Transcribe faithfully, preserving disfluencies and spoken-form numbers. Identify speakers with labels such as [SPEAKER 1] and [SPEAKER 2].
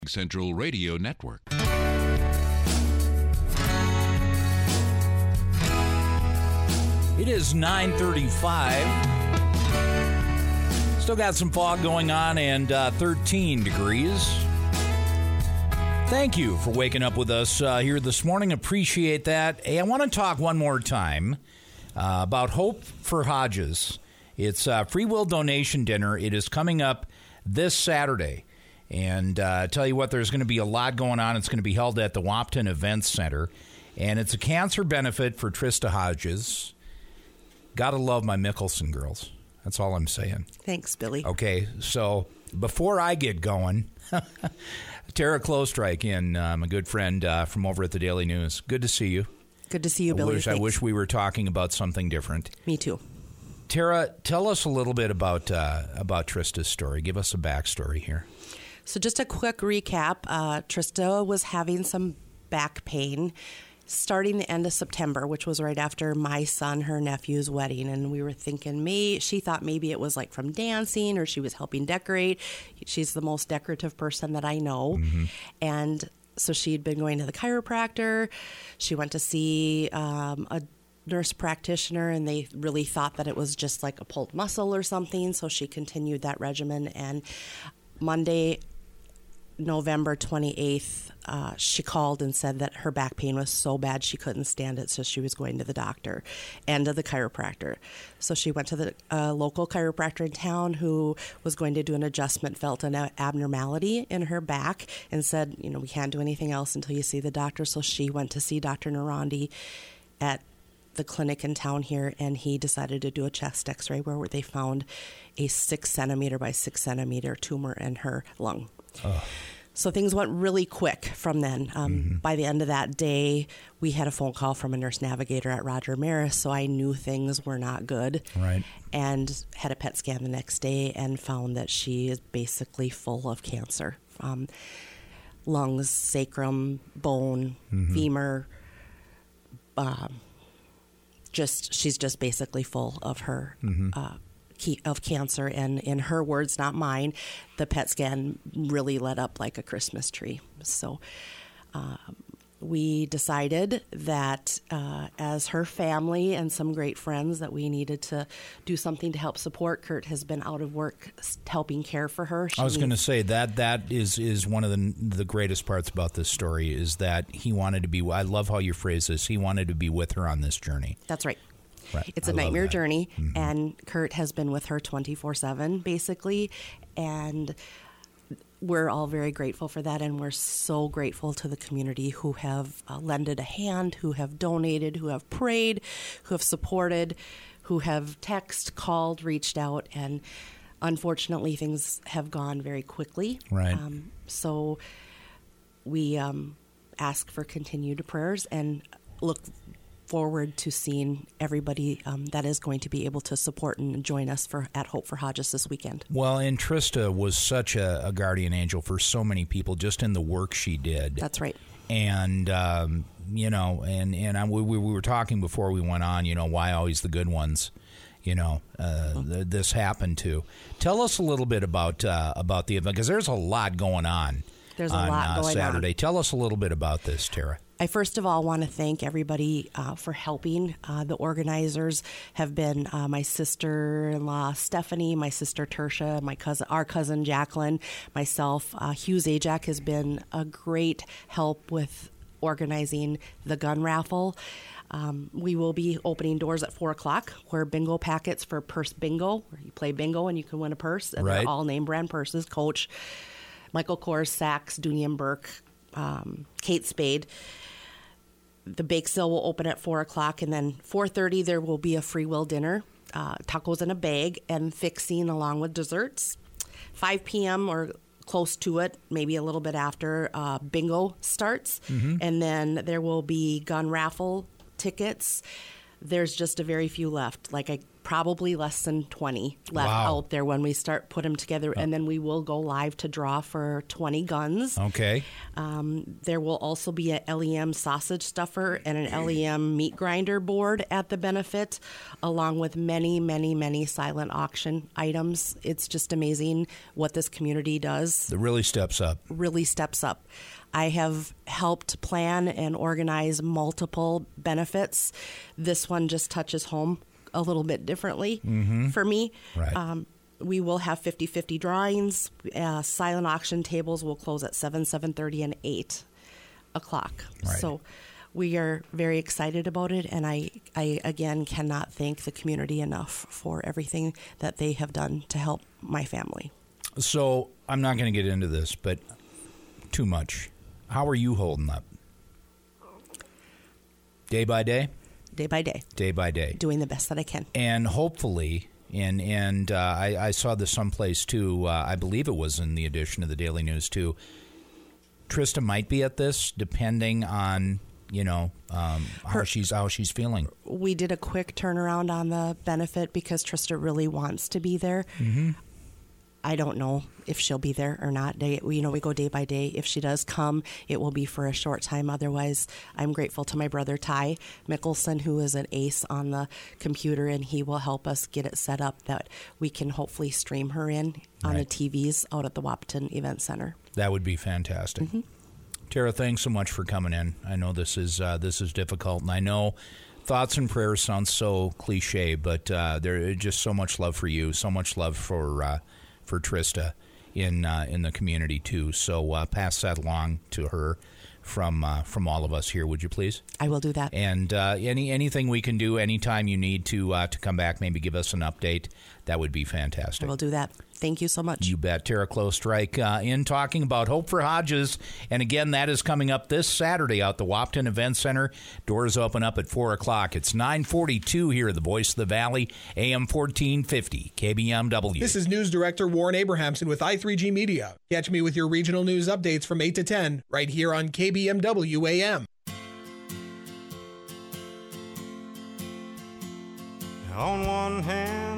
[SPEAKER 1] Central Radio Network.
[SPEAKER 2] It is nine thirty-five. Still got some fog going on and uh, thirteen degrees. Thank you for waking up with us uh, here this morning. Appreciate that. Hey, I want to talk one more time uh, about Hope for Hodges. It's a free will donation dinner. It is coming up this Saturday. And uh, I tell you what, there's going to be a lot going on. It's going to be held at the Wahpeton Events Center. And it's a cancer benefit for Trista Hodges. Gotta love my Mickelson girls. That's all I'm saying.
[SPEAKER 3] Thanks, Billy.
[SPEAKER 2] Okay, so before I get going, Tara Klostrike in, uh, my good friend uh, from over at the Daily News. Good to see you.
[SPEAKER 3] Good to see you,
[SPEAKER 2] I
[SPEAKER 3] Billy.
[SPEAKER 2] Wish, I wish we were talking about something different.
[SPEAKER 3] Me too.
[SPEAKER 2] Tara, tell us a little bit about uh, about Trista's story. Give us a backstory here.
[SPEAKER 3] So just a quick recap. Uh, Trista was having some back pain starting the end of September, which was right after my son, her nephew's wedding. And we were thinking, may, she thought maybe it was like from dancing or she was helping decorate. She's the most decorative person that I know. Mm-hmm. And so she'd been going to the chiropractor. She went to see um, a nurse practitioner, and they really thought that it was just like a pulled muscle or something. So she continued that regimen. And Monday, November twenty-eighth, uh, she called and said that her back pain was so bad she couldn't stand it, so she was going to the doctor and to the chiropractor. So she went to the uh, local chiropractor in town who was going to do an adjustment, felt an abnormality in her back, and said, you know, we can't do anything else until you see the doctor. So she went to see Doctor Narandi at the clinic in town here, and he decided to do a chest x-ray where they found a six centimeter by six centimeter tumor in her lung. Oh. So things went really quick from then. Um, mm-hmm. By the end of that day, we had a phone call from a nurse navigator at Roger Maris, so I knew things were not good.
[SPEAKER 2] Right.
[SPEAKER 3] And had a P E T scan the next day and found that she is basically full of cancer. Um, lungs, sacrum, bone, mm-hmm. femur, um, just she's just basically full of her mm-hmm. uh of cancer, and in her words, not mine, the P E T scan really lit up like a Christmas tree. So uh, we decided that uh, as her family and some great friends that we needed to do something to help support. Kurt has been out of work helping care for her. She
[SPEAKER 2] I was
[SPEAKER 3] needs-
[SPEAKER 2] going to say that that is, is one of the the greatest parts about this story is that he wanted to be, I love how you phrase this, he wanted to be with her on this journey.
[SPEAKER 3] That's right.
[SPEAKER 2] Right.
[SPEAKER 3] It's a
[SPEAKER 2] I
[SPEAKER 3] nightmare journey,
[SPEAKER 2] mm-hmm.
[SPEAKER 3] and Kurt has been with her twenty-four seven, basically, and we're all very grateful for that, and we're so grateful to the community who have uh, lended a hand, who have donated, who have prayed, who have supported, who have texted, called, reached out, and unfortunately things have gone very quickly.
[SPEAKER 2] Right.
[SPEAKER 3] Um, so we um, ask for continued prayers and look forward to seeing everybody um, that is going to be able to support and join us for at Hope for Hodges this weekend.
[SPEAKER 2] Well, and Trista was such a, a guardian angel for so many people just in the work she did.
[SPEAKER 3] That's right.
[SPEAKER 2] And, um, you know, and, and I, we, we were talking before we went on, you know, why always the good ones, you know, uh, mm-hmm. th- this happened to. Tell us a little bit about uh, about the event, because there's a lot going on.
[SPEAKER 3] There's a
[SPEAKER 2] on,
[SPEAKER 3] lot
[SPEAKER 2] uh,
[SPEAKER 3] going
[SPEAKER 2] Saturday.
[SPEAKER 3] on.
[SPEAKER 2] Tell us a little bit about this, Tara.
[SPEAKER 3] I first of all want to thank everybody uh, for helping. Uh, the organizers have been uh, my sister-in-law Stephanie, my sister Tertia, my cousin, our cousin Jacqueline, myself. Uh, Hugh Zajac has been a great help with organizing the gun raffle. Um, we will be opening doors at four o'clock, where bingo packets for purse bingo, where you play bingo and you can win a purse. And
[SPEAKER 2] right.
[SPEAKER 3] They're all name brand purses. Coach, Michael Kors, Saks, Dooney and Burke, um, Kate Spade. The bake sale will open at four o'clock, and then four thirty there will be a free will dinner, uh, tacos in a bag, and fixing along with desserts. five p.m. or close to it, maybe a little bit after, uh, bingo starts, mm-hmm. and then there will be gun raffle tickets. There's just a very few left. Like I probably less than twenty left
[SPEAKER 2] Wow.
[SPEAKER 3] out there when we start put them together, and then we will go live to draw for twenty guns.
[SPEAKER 2] Okay.
[SPEAKER 3] Um, there will also be an L E M sausage stuffer and an L E M meat grinder board at the benefit, along with many, many, many silent auction items. It's just amazing what this community does.
[SPEAKER 2] It really steps up.
[SPEAKER 3] Really steps up. I have helped plan and organize multiple benefits. This one just touches home a little bit differently
[SPEAKER 2] Mm-hmm.
[SPEAKER 3] for me.
[SPEAKER 2] Right.
[SPEAKER 3] Um, we will have fifty-fifty drawings. Uh, silent auction tables will close at seven, seven thirty, and eight o'clock.
[SPEAKER 2] Right.
[SPEAKER 3] So we are very excited about it, and I, I, again, cannot thank the community enough for everything that they have done to help my family.
[SPEAKER 2] So I'm not going to get into this, but too much. How are you holding up? Day by day?
[SPEAKER 3] Day by day,
[SPEAKER 2] Day by day.
[SPEAKER 3] doing the best that I can.
[SPEAKER 2] And hopefully, and and uh, I, I saw this someplace too, uh, I believe it was in the edition of the Daily News too, Trista might be at this depending on, you know, um, how
[SPEAKER 3] Her-
[SPEAKER 2] she's how she's feeling.
[SPEAKER 3] We did a quick turnaround on the benefit because Trista really wants to be there.
[SPEAKER 2] Mm-hmm.
[SPEAKER 3] I don't know if she'll be there or not. Day, you know, we go day by day. If she does come, it will be for a short time. Otherwise, I'm grateful to my brother Ty Mickelson, who is an ace on the computer, and he will help us get it set up that we can hopefully stream her in on
[SPEAKER 2] Right.
[SPEAKER 3] the T Vs out at the Wahpeton Event Center.
[SPEAKER 2] That would be fantastic.
[SPEAKER 3] Mm-hmm.
[SPEAKER 2] Tara, thanks so much for coming in. I know this is uh, this is difficult, and I know thoughts and prayers sound so cliche, but uh, there's just so much love for you, so much love for uh, for Trista in uh, in the community too. So uh, pass that along to her from uh, from all of us here, would you please?
[SPEAKER 3] I will do that.
[SPEAKER 2] And uh, any anything we can do, anytime you need to uh, to come back, maybe give us an update. That would be fantastic.
[SPEAKER 3] I will do that. Thank you so much.
[SPEAKER 2] You bet. Tara Klostrike uh, in talking about Hope for Hodges. And again, that is coming up this Saturday out the Wahpeton Event Center. Doors open up at four o'clock. It's nine forty-two here at the Voice of the Valley, A M fourteen fifty, K B M W.
[SPEAKER 4] This is News Director Warren Abrahamson with I three G Media. Catch me with your regional news updates from eight to ten right here on K B M W A M.
[SPEAKER 5] On one hand,